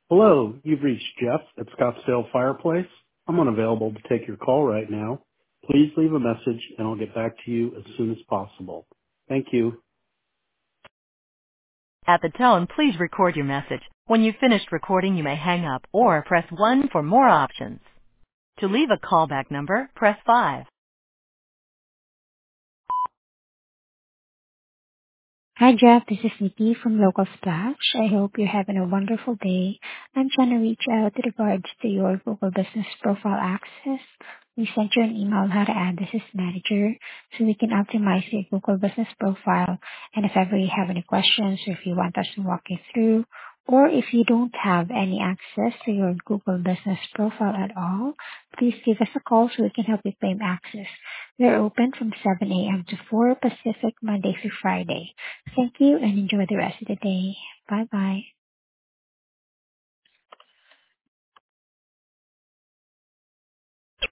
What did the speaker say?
Hello, you've reached Jeff at Scottsdale Fireplace. I'm unavailable to take your call right now. Please leave a message and I'll get back to you as soon as possible. Thank you. At the tone, please record your message. When you've finished recording, you may hang up or press 1 for more options. To leave a callback number, press 5. Hi, Jeff. This is Nikki from Local Splash. I hope you're having a wonderful day. I'm trying to reach out with regards to your Google Business Profile access. We sent you an email on how to add this as manager so we can optimize your Google Business Profile. And if ever you have any questions or if you want us to walk you through, or if you don't have any access to your Google Business Profile at all, please give us a call so we can help you claim access. We're open from 7 a.m. to 4 Pacific, Monday through Friday. Thank you and enjoy the rest of the day. Bye bye.